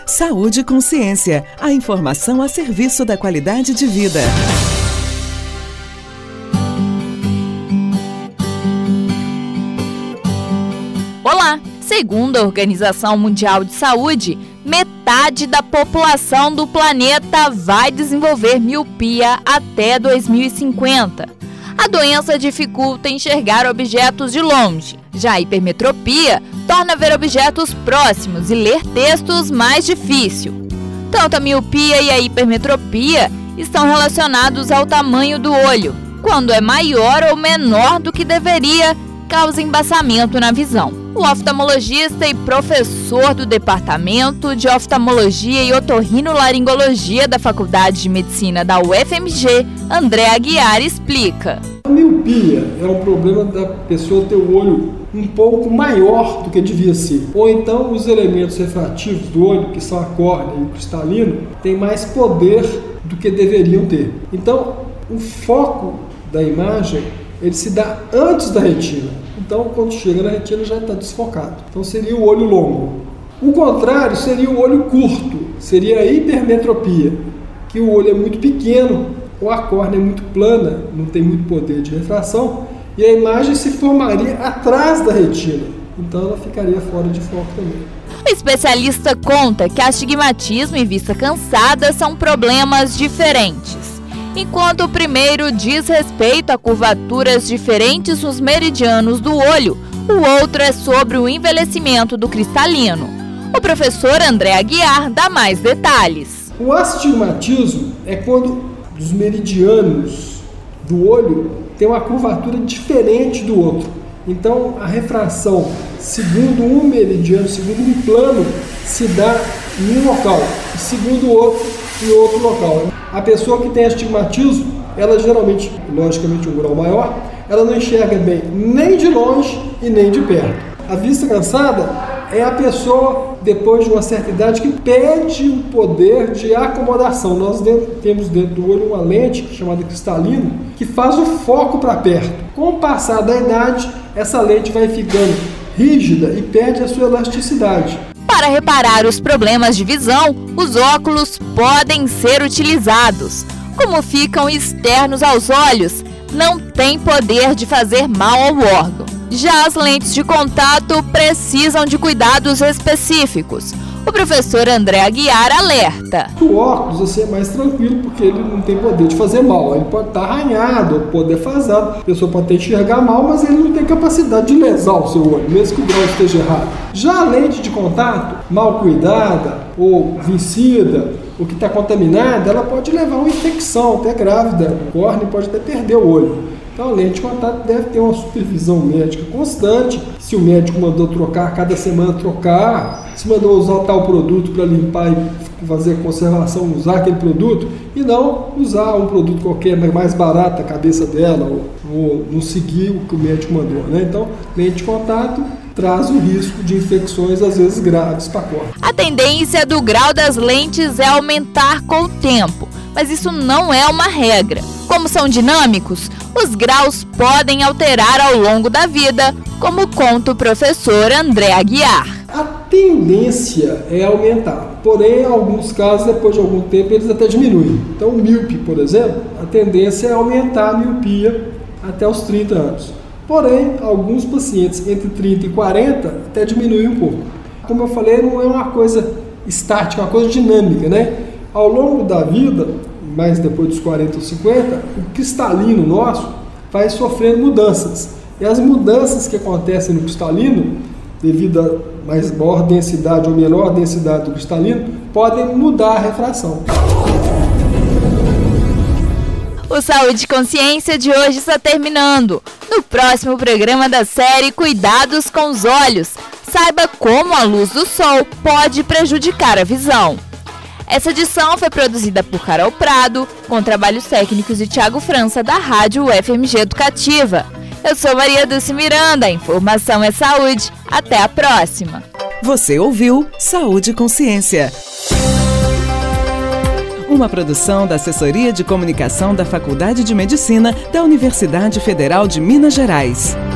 Saúde e Consciência, a informação a serviço da qualidade de vida. Olá! Segundo a Organização Mundial de Saúde, metade da população do planeta vai desenvolver miopia até 2050. A doença dificulta enxergar objetos de longe. Já a hipermetropia torna ver objetos próximos e ler textos mais difícil. Tanto a miopia e a hipermetropia estão relacionados ao tamanho do olho. Quando é maior ou menor do que deveria, causa embaçamento na visão. O oftalmologista e professor do Departamento de Oftalmologia e Otorrinolaringologia da Faculdade de Medicina da UFMG, André Aguiar, explica. A miopia é um problema da pessoa ter o olho um pouco maior do que devia ser. Ou então os elementos refrativos do olho, que são a córnea e o cristalino, têm mais poder do que deveriam ter. Então, o foco da imagem ele se dá antes da retina. Então, quando chega na retina, já está desfocado. Então, seria o olho longo. O contrário seria o olho curto, seria a hipermetropia, que o olho é muito pequeno, ou a córnea é muito plana, não tem muito poder de refração, e a imagem se formaria atrás da retina. Então, ela ficaria fora de foco também. O especialista conta que astigmatismo e vista cansada são problemas diferentes. Enquanto o primeiro diz respeito a curvaturas diferentes nos meridianos do olho, o outro é sobre o envelhecimento do cristalino. O professor André Aguiar dá mais detalhes. O astigmatismo é quando os meridianos do olho têm uma curvatura diferente do outro. Então, a refração, segundo um meridiano, segundo um plano, se dá em um local, e segundo o outro, em outro local. A pessoa que tem astigmatismo, ela geralmente, logicamente um grau maior, ela não enxerga bem nem de longe e nem de perto. A vista cansada é a pessoa, depois de uma certa idade, que perde o poder de acomodação. Nós temos dentro do olho uma lente chamada cristalino, que faz o foco para perto. Com o passar da idade, essa lente vai ficando rígida e perde a sua elasticidade. Para reparar os problemas de visão, os óculos podem ser utilizados. Como ficam externos aos olhos, não tem poder de fazer mal ao órgão. Já as lentes de contato precisam de cuidados específicos. O professor André Aguiar alerta. O óculos assim, é mais tranquilo porque ele não tem poder de fazer mal. Ele pode estar arranhado, ou pode defasado. A pessoa pode até enxergar mal, mas ele não tem capacidade de lesar o seu olho, mesmo que o grau esteja errado. Já a lente de contato, mal cuidada ou vencida, ou que está contaminada, ela pode levar a uma infecção até grave da córnea e pode até perder o olho. Então, a lente de contato deve ter uma supervisão médica constante. Se o médico mandou trocar, cada semana trocar. Se mandou usar tal produto para limpar e fazer a conservação, usar aquele produto. E não usar um produto qualquer, mais barato, a cabeça dela, ou não seguir o que o médico mandou, né? Então, lente de contato traz o risco de infecções, às vezes graves, para a córnea. A tendência do grau das lentes é aumentar com o tempo, mas isso não é uma regra. Como são dinâmicos, os graus podem alterar ao longo da vida, como conta o professor André Aguiar. A tendência é aumentar, porém, em alguns casos, depois de algum tempo, eles até diminuem. Então, o míope, por exemplo, a tendência é aumentar a miopia até os 30 anos. Porém, alguns pacientes entre 30 e 40 até diminuem um pouco. Como eu falei, não é uma coisa estática, é uma coisa dinâmica, né? Ao longo da vida, mais depois dos 40 ou 50, o cristalino nosso vai sofrendo mudanças. E as mudanças que acontecem no cristalino, devido a maior densidade ou menor densidade do cristalino, podem mudar a refração. O Saúde e Consciência de hoje está terminando. No próximo programa da série Cuidados com os Olhos, saiba como a luz do sol pode prejudicar a visão. Essa edição foi produzida por Carol Prado, com trabalhos técnicos de Thiago França, da Rádio UFMG Educativa. Eu sou Maria Dulce Miranda, a informação é saúde. Até a próxima. Você ouviu Saúde e Consciência. Uma produção da Assessoria de Comunicação da Faculdade de Medicina da Universidade Federal de Minas Gerais.